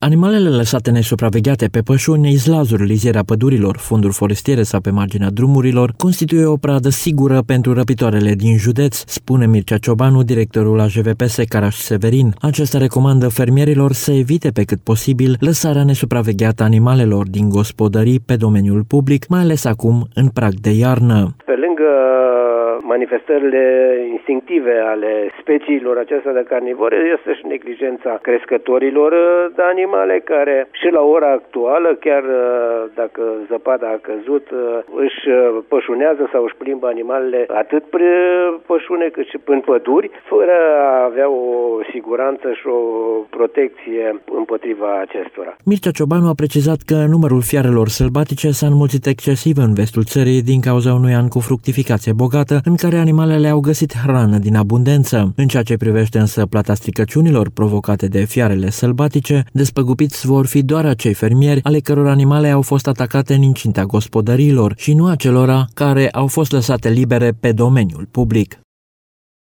Animalele lăsate nesupravegheate pe pășuni, izlazuri, liziera pădurilor, funduri forestiere sau pe marginea drumurilor constituie o pradă sigură pentru răpitoarele din județ, spune Mircea Ciobanu, directorul AJVPS Caraș-Severin. Acesta recomandă fermierilor să evite pe cât posibil lăsarea nesupravegheată animalelor din gospodării pe domeniul public, mai ales acum în prag de iarnă. Pe lângă manifestările instinctive ale speciilor acestea de carnivore, este și neglijența crescătorilor de animale care și la ora actuală, chiar dacă zăpada a căzut, își pășunează sau își plimbă animalele atât pe pășune cât și în păduri, fără a avea o siguranță și o protecție împotriva acestora. Mircea Ciobanu a precizat că numărul fiarelor sălbatice s-a înmulțit excesiv în vestul țării din cauza unui an cu fructificație bogată, în care animalele au găsit hrană din abundență. În ceea ce privește însă plata stricăciunilor provocate de fiarele sălbatice, despăgubiți vor fi doar acei fermieri ale căror animale au fost atacate în incinta gospodăriilor și nu acelora care au fost lăsate libere pe domeniul public.